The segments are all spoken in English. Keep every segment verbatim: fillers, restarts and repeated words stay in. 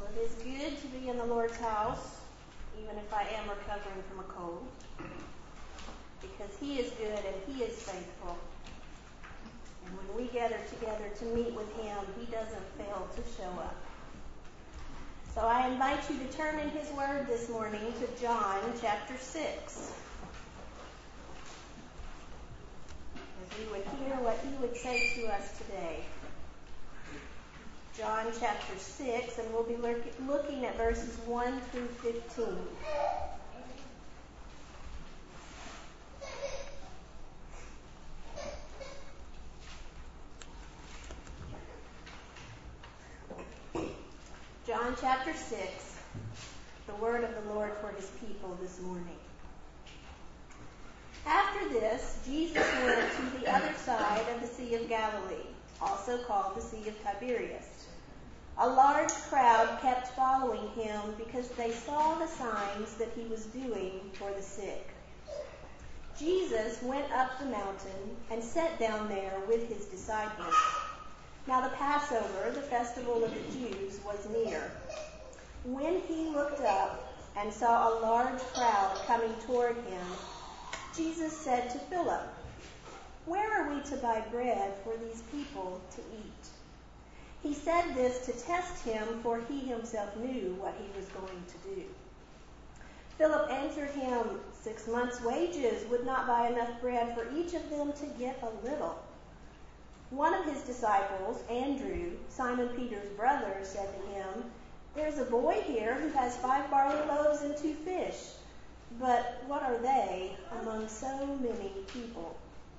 Well, it is good to be in the Lord's house, even if I am recovering from a cold, because He is good and He is faithful. And when we gather together to meet with Him, He doesn't fail to show up. So I invite you to turn in His Word this morning to John chapter six. As we would hear what He would say to us today. John chapter six, and we'll be looking at verses one through fifteen. John chapter six, the word of the Lord for His people this morning. After this, Jesus went to the other side of the Sea of Galilee, also called the Sea of Tiberias. A large crowd kept following Him because they saw the signs that He was doing for the sick. Jesus went up the mountain and sat down there with His disciples. Now the Passover, the festival of the Jews, was near. When He looked up and saw a large crowd coming toward Him, Jesus said to Philip, "Where are we to buy bread for these people to eat?" He said this to test Him, for He Himself knew what He was going to do. Philip answered Him, Six months' wages would not buy enough bread for each of them to get a little." One of His disciples, Andrew, Simon Peter's brother, said to Him, "There's a boy here who has five barley loaves and two fish. But what are they among so many people?"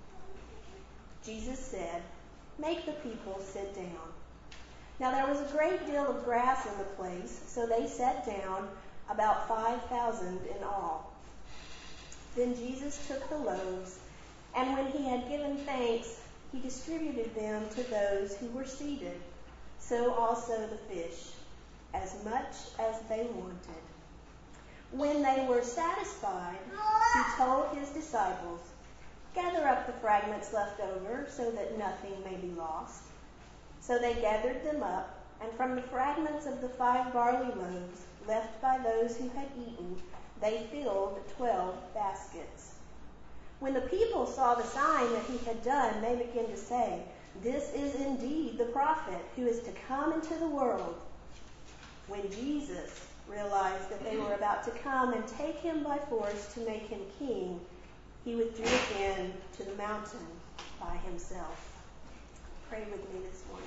Jesus said, "Make the people sit down." Now there was a great deal of grass in the place, so they sat down, about five thousand in all. Then Jesus took the loaves, and when He had given thanks, He distributed them to those who were seated, so also the fish, as much as they wanted. When they were satisfied, He told His disciples, "Gather up the fragments left over, so that nothing may be lost." So they gathered them up, and from the fragments of the five barley loaves left by those who had eaten, they filled twelve baskets. When the people saw the sign that He had done, they began to say, "This is indeed the prophet who is to come into the world." When Jesus realized that they were about to come and take Him by force to make Him king, He withdrew again to the mountain by Himself. Pray with me this morning.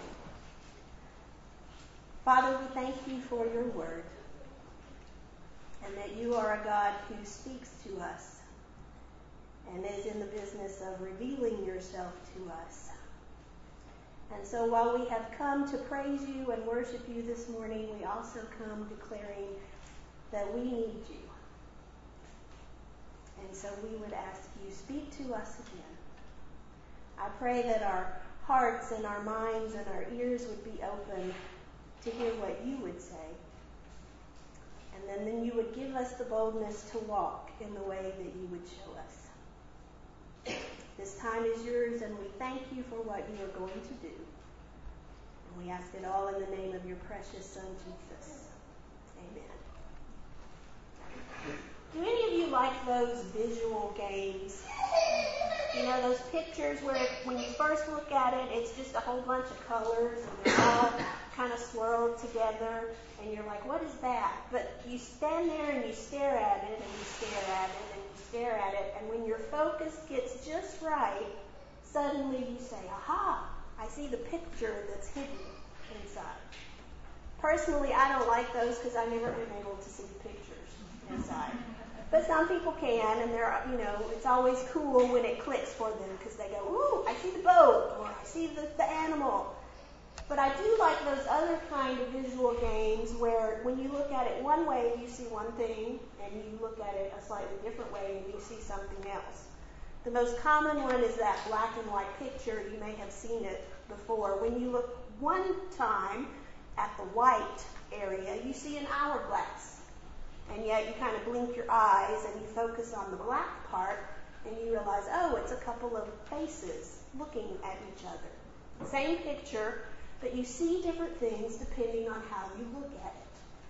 Father, we thank You for Your word, and that You are a God who speaks to us and is in the business of revealing Yourself to us. And so while we have come to praise You and worship You this morning, we also come declaring that we need You. And so we would ask You, speak to us again. I pray that our hearts and our minds and our ears would be open to hear what You would say. And then, then You would give us the boldness to walk in the way that You would show us. This time is Yours, and we thank You for what You are going to do. And we ask it all in the name of Your precious Son, Jesus. Amen. Do any of you like those visual games? You know, those pictures where when you first look at it, it's just a whole bunch of colors, and they're all kind of swirled together, and you're like, what is that? But you stand there and you stare at it, and you stare at it, and you stare at it, and when your focus gets just right, suddenly you say, aha, I see the picture that's hidden inside. Personally, I don't like those because I've never been able to see the pictures inside. But some people can, and they're, you know, it's always cool when it clicks for them because they go, ooh, I see the boat, or I see the, the animal. But I do like those other kind of visual games where when you look at it one way, you see one thing, and you look at it a slightly different way, and you see something else. The most common one is that black and white picture. You may have seen it before. When you look one time at the white area, you see an hourglass. And yet you kind of blink your eyes and you focus on the black part, and you realize, oh, it's a couple of faces looking at each other. Same picture, but you see different things depending on how you look at it.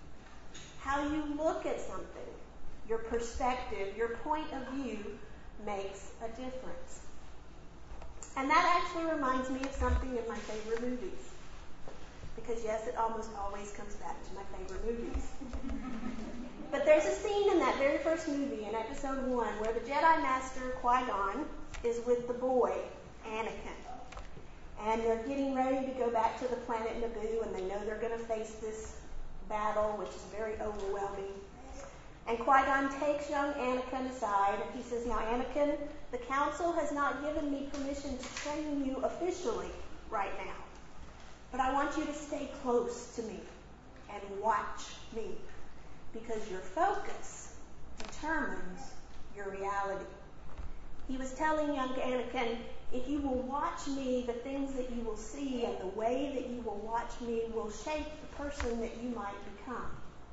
How you look at something, your perspective, your point of view makes a difference. And that actually reminds me of something in my favorite movies. Because yes, it almost always comes back to my favorite movies. But there's a scene in that very first movie, in episode one, where the Jedi Master Qui-Gon is with the boy, Anakin. And they're getting ready to go back to the planet Naboo, and they know they're going to face this battle, which is very overwhelming. And Qui-Gon takes young Anakin aside, and he says, "Now, Anakin, the Council has not given me permission to train you officially right now. But I want you to stay close to me and watch me, because your focus determines your reality." He was telling young Anakin, if you will watch me, the things that you will see and the way that you will watch me will shape the person that you might become.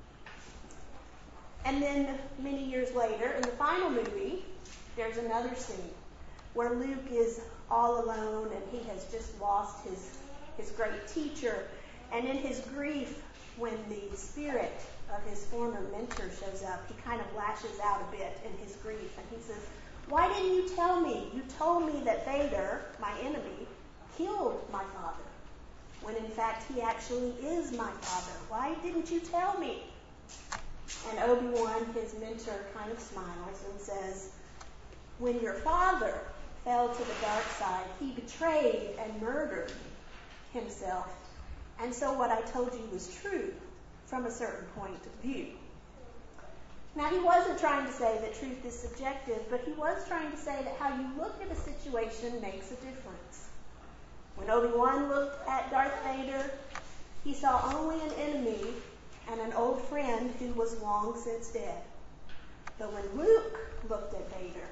And then many years later, in the final movie, there's another scene where Luke is all alone and he has just lost his, his great teacher. And in his grief, when the spirit of his former mentor shows up, he kind of lashes out a bit in his grief. And he says, "Why didn't you tell me? You told me that Vader, my enemy, killed my father, when in fact he actually is my father. Why didn't you tell me?" And Obi-Wan, his mentor, kind of smiles and says, "When your father fell to the dark side, he betrayed and murdered himself. And so what I told you was true from a certain point of view." Now, he wasn't trying to say that truth is subjective, but he was trying to say that how you look at a situation makes a difference. When Obi-Wan looked at Darth Vader, he saw only an enemy and an old friend who was long since dead. But when Luke looked at Vader,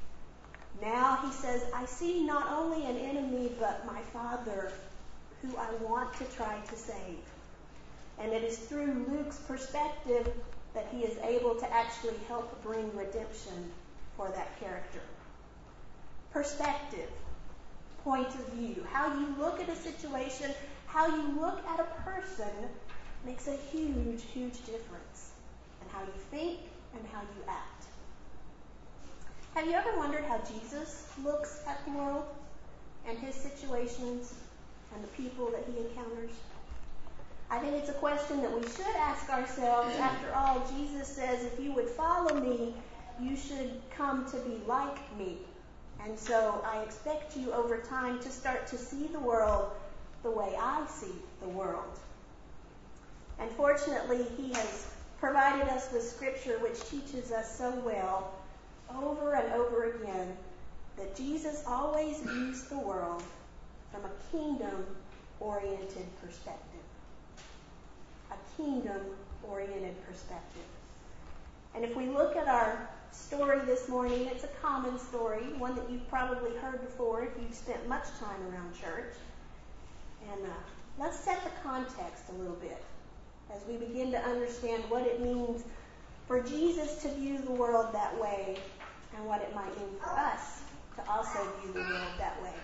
now he says, "I see not only an enemy, but my father, who I want to try to save." And it is through Luke's perspective that he is able to actually help bring redemption for that character. Perspective, point of view, how you look at a situation, how you look at a person makes a huge, huge difference in how you think and how you act. Have you ever wondered how Jesus looks at the world and his situations and the people that he encounters? I think it's a question that we should ask ourselves. After all, Jesus says, if you would follow me, you should come to be like me. And so I expect you over time to start to see the world the way I see the world. And fortunately, he has provided us with scripture which teaches us so well, over and over again, that Jesus always views the world from a kingdom-oriented perspective. A kingdom-oriented perspective. And if we look at our story this morning, it's a common story, one that you've probably heard before if you've spent much time around church. And uh, let's set the context a little bit as we begin to understand what it means for Jesus to view the world that way and what it might mean for us to also view the world that way.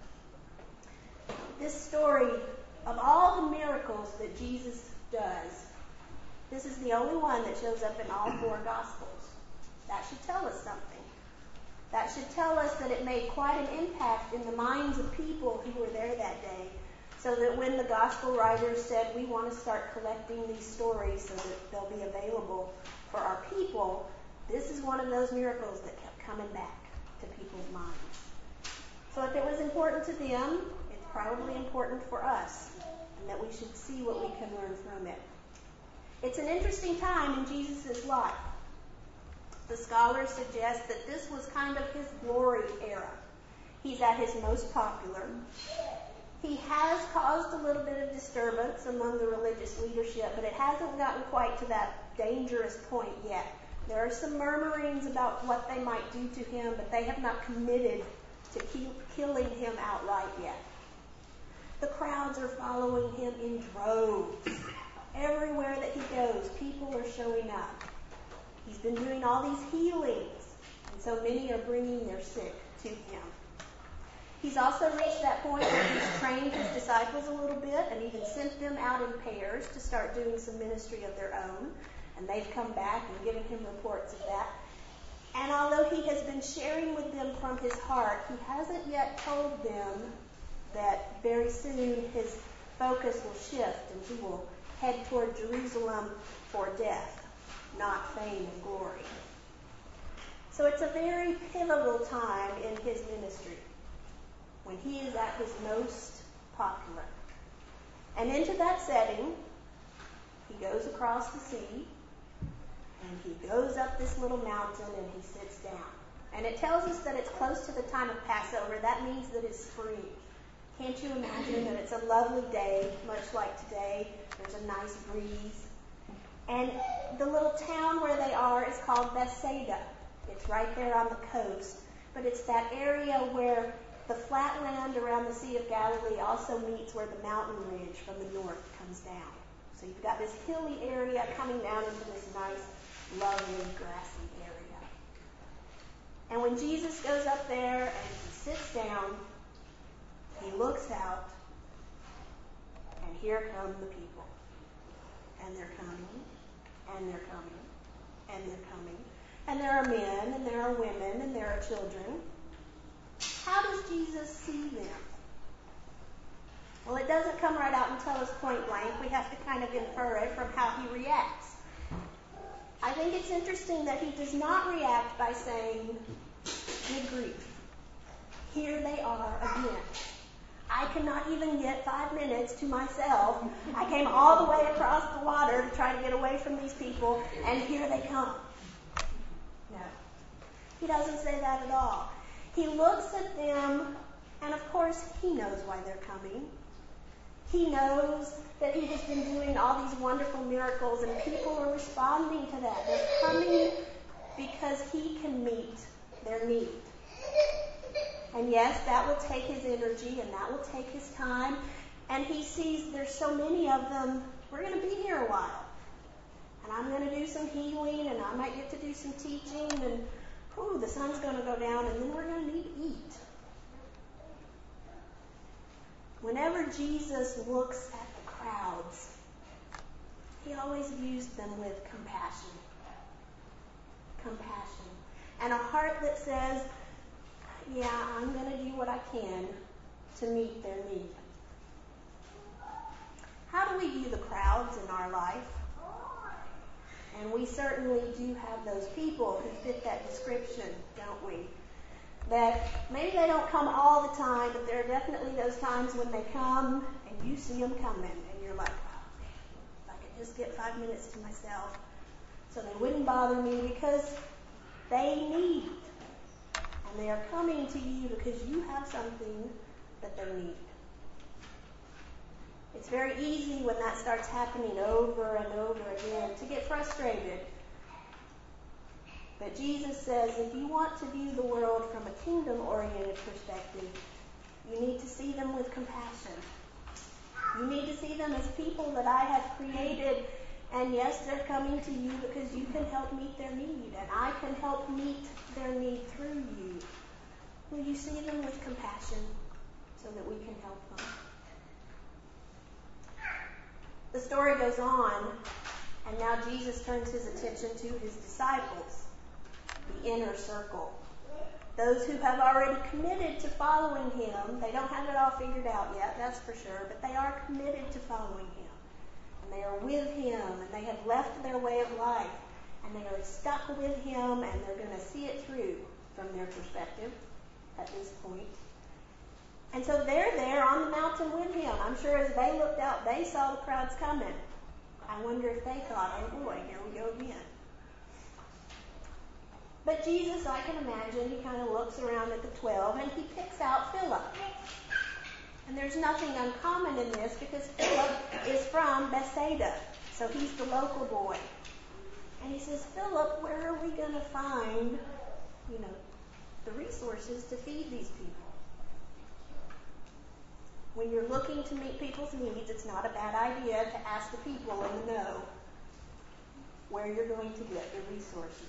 This story, of all the miracles that Jesus does, this is the only one that shows up in all four Gospels. That should tell us something. That should tell us that it made quite an impact in the minds of people who were there that day, so that when the Gospel writers said, we want to start collecting these stories so that they'll be available for our people, this is one of those miracles that kept coming back to people's minds. So if it was important to them, it's probably important for us, and that we should see what we can learn from it. It's an interesting time in Jesus' life. The scholars suggest that this was kind of his glory era. He's at his most popular. He has caused a little bit of disturbance among the religious leadership, but it hasn't gotten quite to that dangerous point yet. There are some murmurings about what they might do to him, but they have not committed to keep killing him outright yet. The crowds are following him in droves. Everywhere that he goes, people are showing up. He's been doing all these healings, and so many are bringing their sick to him. He's also reached that point where he's trained his disciples a little bit and even sent them out in pairs to start doing some ministry of their own. And they've come back and given him reports of that. And although he has been sharing with them from his heart, he hasn't yet told them that very soon his focus will shift and he will head toward Jerusalem for death, not fame and glory. So it's a very pivotal time in his ministry when he is at his most popular. And into that setting, he goes across the sea, and he goes up this little mountain, and he sits down. And it tells us that it's close to the time of Passover. That means that it's spring. Can't you imagine that it's a lovely day, much like today? There's a nice breeze. And the little town where they are is called Bethsaida. It's right there on the coast. But it's that area where the flat land around the Sea of Galilee also meets where the mountain ridge from the north comes down. So you've got this hilly area coming down into this nice, lovely, grassy area. And when Jesus goes up there and he sits down, he looks out, and here come the people. And they're coming, and they're coming, and they're coming. And there are men, and there are women, and there are children. How does Jesus see them? Well, it doesn't come right out and tell us point blank. We have to kind of infer it from how he reacts. I think it's interesting that he does not react by saying, good grief, here they are again. I cannot even get five minutes to myself. I came all the way across the water to try to get away from these people, and here they come. No. He doesn't say that at all. He looks at them, and of course, he knows why they're coming. He knows that he has been doing all these wonderful miracles, and people are responding to that. They're coming because he can meet their need. And yes, that will take his energy, and that will take his time. And he sees there's so many of them, we're going to be here a while. And I'm going to do some healing, and I might get to do some teaching, and whew, the sun's going to go down, and then we're going to need to eat. Whenever Jesus looks at the crowds, he always views them with compassion. Compassion. And a heart that says, yeah, I'm going to do what I can to meet their need. How do we view the crowds in our life? And we certainly do have those people who fit that description, don't we? That maybe they don't come all the time, but there are definitely those times when they come and you see them coming and you're like, oh, if I could just get five minutes to myself so they wouldn't bother me, because they need. And they are coming to you because you have something that they need. It's very easy when that starts happening over and over again to get frustrated. But Jesus says if you want to view the world from a kingdom-oriented perspective, you need to see them with compassion. You need to see them as people that I have created. And yes, they're coming to you because you can help meet their need. And I can help meet their need through you. Will you see them with compassion so that we can help them? The story goes on, and now Jesus turns his attention to his disciples, the inner circle. Those who have already committed to following him. They don't have it all figured out yet, that's for sure, but they are committed to following him. And they are with him, and they have left their way of life, and they are stuck with him, and they're going to see it through from their perspective at this point. And so they're there on the mountain with him. I'm sure as they looked out, they saw the crowds coming. I wonder if they thought, oh boy, here we go again. But Jesus, I can imagine, he kind of looks around at the twelve, and he picks out Philip. And there's nothing uncommon in this, because Philip is from Bethsaida, so he's the local boy. And he says, Philip, where are we going to find, you know, the resources to feed these people? When you're looking to meet people's needs, it's not a bad idea to ask the people in the know where you're going to get the resources.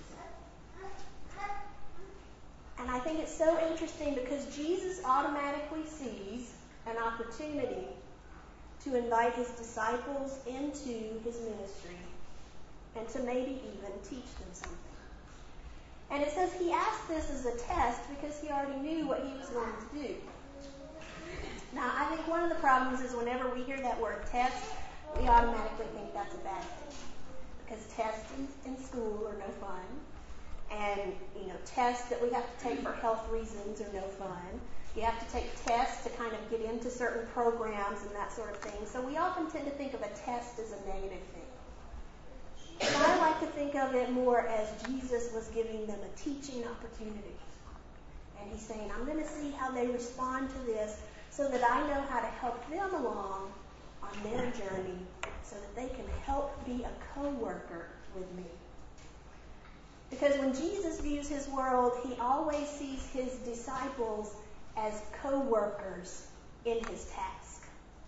And I think it's so interesting because Jesus automatically sees an opportunity to invite his disciples into his ministry and to maybe even teach them something. And it says he asked this as a test because he already knew what he was going to do. Now, I think one of the problems is whenever we hear that word test, we automatically think that's a bad thing. Because tests in, in school are no fun. And, you know, tests that we have to take for health reasons are no fun. You have to take tests to kind of get into certain programs and that sort of thing. So we often tend to think of a test as a negative thing. But I like to think of it more as Jesus was giving them a teaching opportunity. And he's saying, I'm going to see how they respond to this so that I know how to help them along on their journey so that they can help be a co-worker with me. Because when Jesus views his world, he always sees his disciples as co-workers in his task.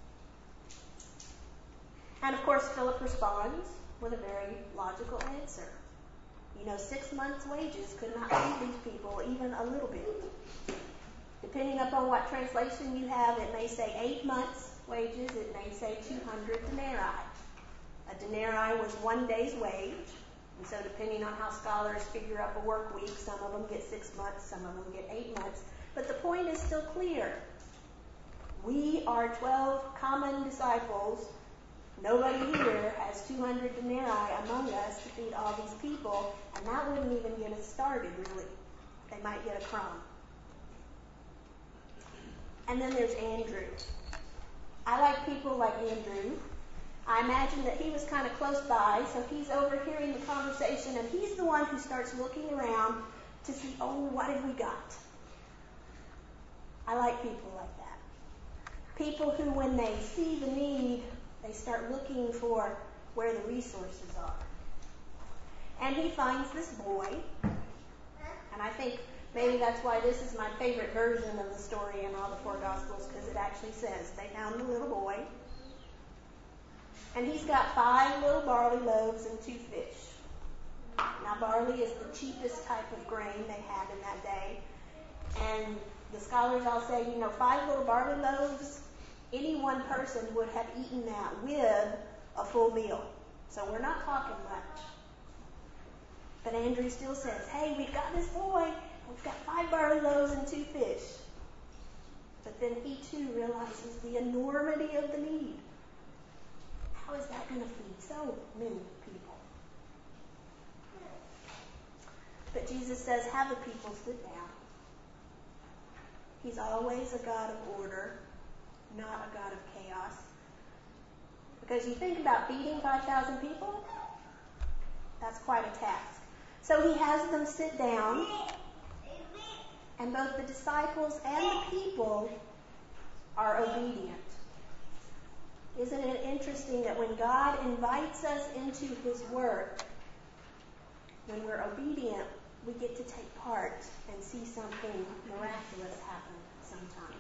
And of course, Philip responds with a very logical answer. You know, six months' wages could not feed these people even a little bit. Depending upon what translation you have, it may say eight months' wages, it may say two hundred denarii. A denarii was one day's wage, and so depending on how scholars figure up a work week, some of them get six months, some of them get eight months. But the point is still clear. We are twelve common disciples. Nobody here has two hundred denarii among us to feed all these people, and that wouldn't even get us started, really. They might get a crumb. And then there's Andrew. I like people like Andrew. I imagine that he was kind of close by, so he's overhearing the conversation, and he's the one who starts looking around to see, oh, what have we got? I like people like that. People who, when they see the need, they start looking for where the resources are. And he finds this boy, and I think maybe that's why this is my favorite version of the story in all the four Gospels, because it actually says they found the little boy, and he's got five little barley loaves and two fish. Now, barley is the cheapest type of grain they had in that day, and the scholars all say, you know, five little barley loaves, any one person would have eaten that with a full meal. So we're not talking much. But Andrew still says, hey, we've got this boy, we've got five barley loaves and two fish. But then he too realizes the enormity of the need. How is that going to feed so many people? But Jesus says, have the people sit down. He's always a God of order, not a God of chaos. Because you think about feeding five thousand people, that's quite a task. So he has them sit down, and both the disciples and the people are obedient. Isn't it interesting that when God invites us into his work, when we're obedient, we get to take part and see something miraculous happen sometimes.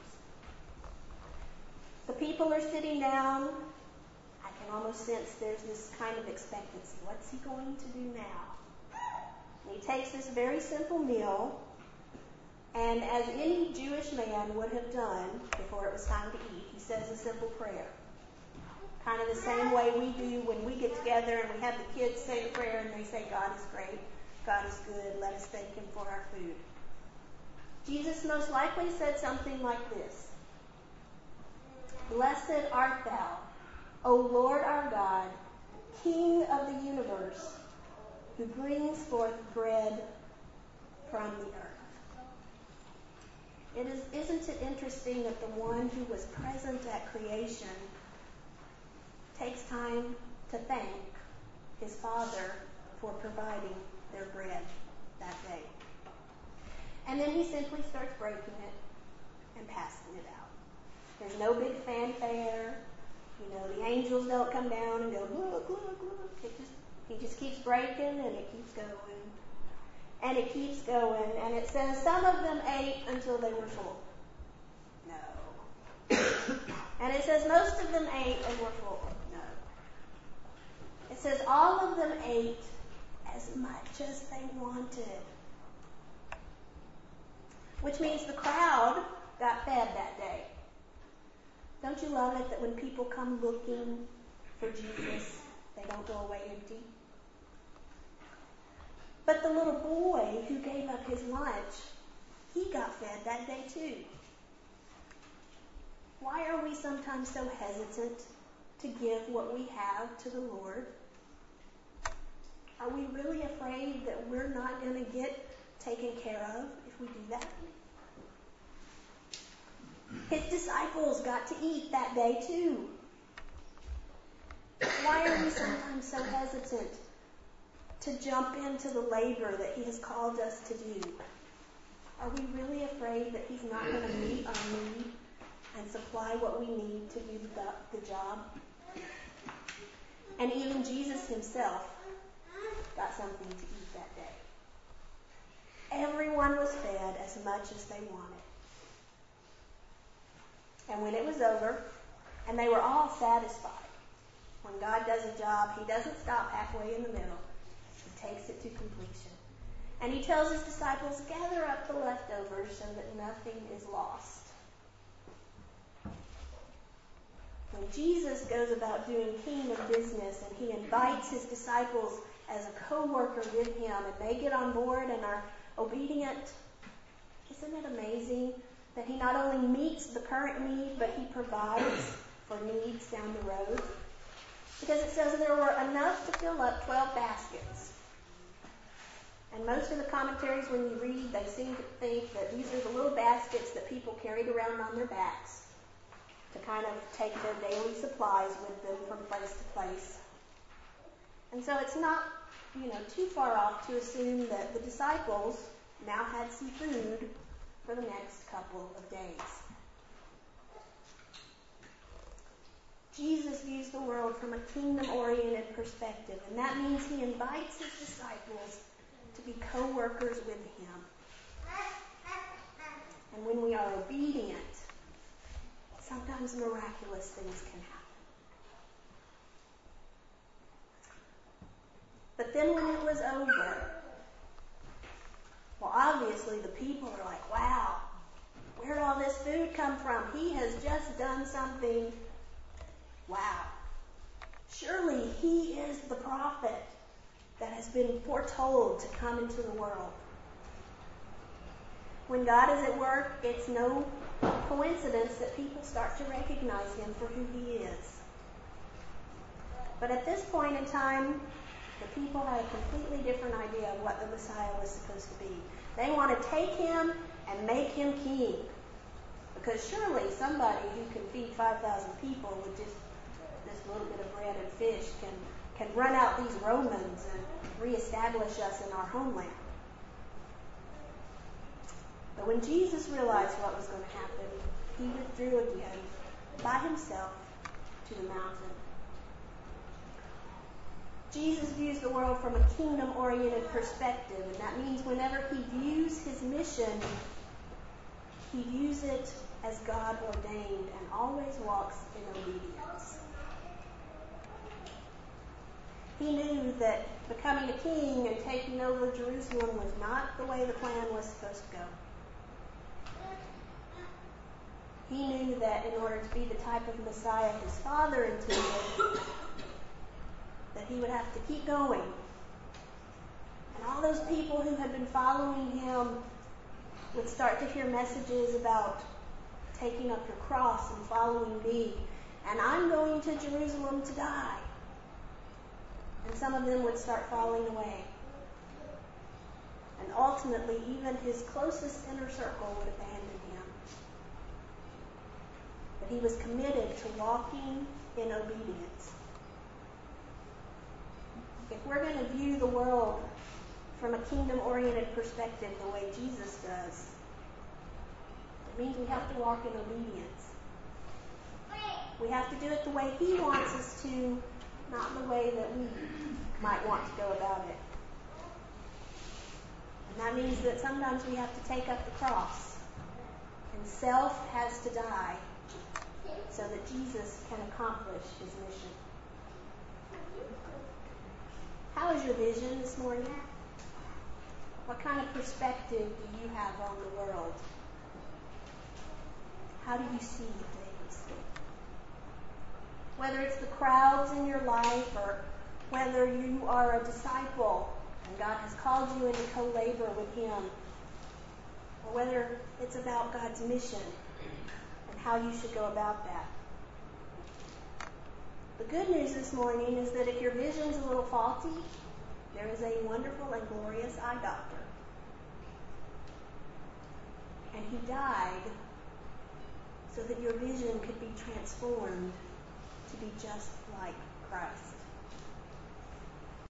The people are sitting down. I can almost sense there's this kind of expectancy. What's he going to do now? And he takes this very simple meal, and as any Jewish man would have done before it was time to eat, he says a simple prayer. Kind of the same way we do when we get together and we have the kids say the prayer and they say, God is great, God is good, let us thank him for our food. Jesus most likely said something like this. Blessed art thou, O Lord our God, King of the universe, who brings forth bread from the earth. It is, isn't it interesting that the one who was present at creation takes time to thank his Father for providing their bread that day. And then he simply starts breaking it and passing it out. There's no big fanfare. You know, the angels don't come down and go, look, look, look. It just, he just keeps breaking and it keeps going. And it keeps going. And it says some of them ate until they were full. No. And it says most of them ate and were full. No. It says all of them ate as much as they wanted. Which means the crowd got fed that day. Don't you love it that when people come looking for Jesus, they don't go away empty? But the little boy who gave up his lunch, he got fed that day too. Why are we sometimes so hesitant to give what we have to the Lord? Are we really afraid that we're not going to get taken care of if we do that? His disciples got to eat that day too. Why are we sometimes so hesitant to jump into the labor that he has called us to do? Are we really afraid that he's not going to meet our need and supply what we need to do the, the job? And even Jesus himself got something to eat that day. Everyone was fed as much as they wanted. And when it was over, and they were all satisfied, when God does a job, he doesn't stop halfway in the middle. He takes it to completion. And he tells his disciples, gather up the leftovers so that nothing is lost. When Jesus goes about doing kingdom business and he invites his disciples as a co-worker with him and they get on board and are obedient, isn't it amazing that he not only meets the current need, but he provides for needs down the road? Because it says there were enough to fill up twelve baskets. And most of the commentaries, when you read, they seem to think that these are the little baskets that people carried around on their backs to kind of take their daily supplies with them from place to place. And so it's not, you know, too far off to assume that the disciples now had some food for the next couple of days. Jesus views the world from a kingdom-oriented perspective, and that means he invites his disciples to be co-workers with him. And when we are obedient, sometimes miraculous things can happen. But then when it was over, well, obviously the people are like, wow, where'd all this food come from? He has just done something. Wow. Surely he is the prophet that has been foretold to come into the world. When God is at work, it's no coincidence that people start to recognize him for who he is. But at this point in time, the people had a completely different idea of what the Messiah was supposed to be. They want to take him and make him king. Because surely somebody who can feed five thousand people with just this little bit of bread and fish can, can run out these Romans and reestablish us in our homeland. But when Jesus realized what was going to happen, he withdrew again by himself to the mountain. Jesus views the world from a kingdom-oriented perspective, and that means whenever he views his mission, he views it as God ordained and always walks in obedience. He knew that becoming a king and taking over Jerusalem was not the way the plan was supposed to go. He knew that in order to be the type of Messiah his father intended, that he would have to keep going. And all those people who had been following him would start to hear messages about taking up your cross and following me. And I'm going to Jerusalem to die. And some of them would start falling away. And ultimately, even his closest inner circle would abandon him. But he was committed to walking in obedience. If we're going to view the world from a kingdom-oriented perspective the way Jesus does, it means we have to walk in obedience. We have to do it the way he wants us to, not the way that we might want to go about it. And that means that sometimes we have to take up the cross. And self has to die so that Jesus can accomplish his mission. How is your vision this morning? What kind of perspective do you have on the world? How do you see things? Whether it's the crowds in your life or whether you are a disciple and God has called you into co-labor with Him, or whether it's about God's mission and how you should go about that. The good news this morning is that if your vision's a little faulty, there is a wonderful and glorious eye doctor. And He died so that your vision could be transformed to be just like Christ.